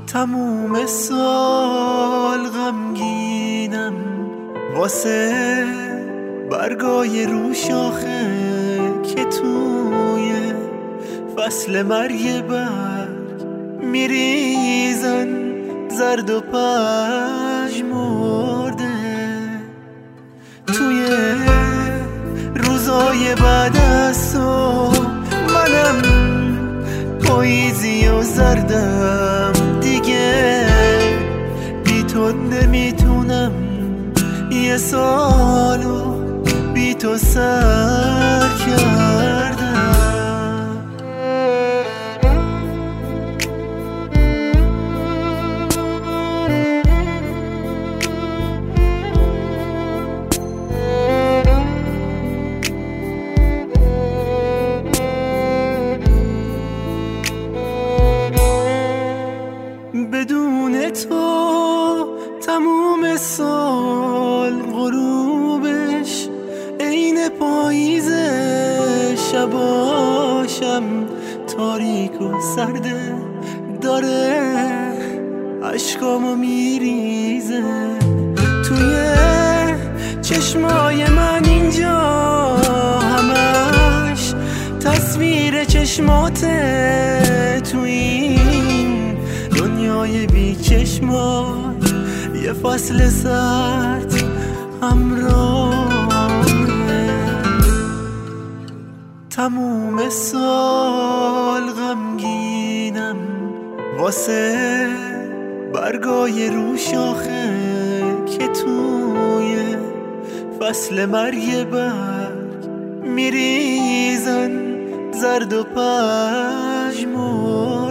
تموم سال غمگینم واسه برگای رو شاخه که توی فصل مرگ برگ میریزن زرد و پژمرده. توی روزای بعد از تو منم پاییزی و زردم دیگه، بی تو نمیتونم یه سالو بی تو سر کردم. بدون تو تموم سال غروبش عین پاییزه، شباشم تاریک و سرده، داره عشقامو میریزه. توی چشمای من اینجا همش تصویر چشماته، توی این دنیای بی چشمات یه فصل سرد همراهه. تموم سال غمگینم واسه برگای رو شاخه که توی فصل مرگ برگ میریزن زرد و پژمرده.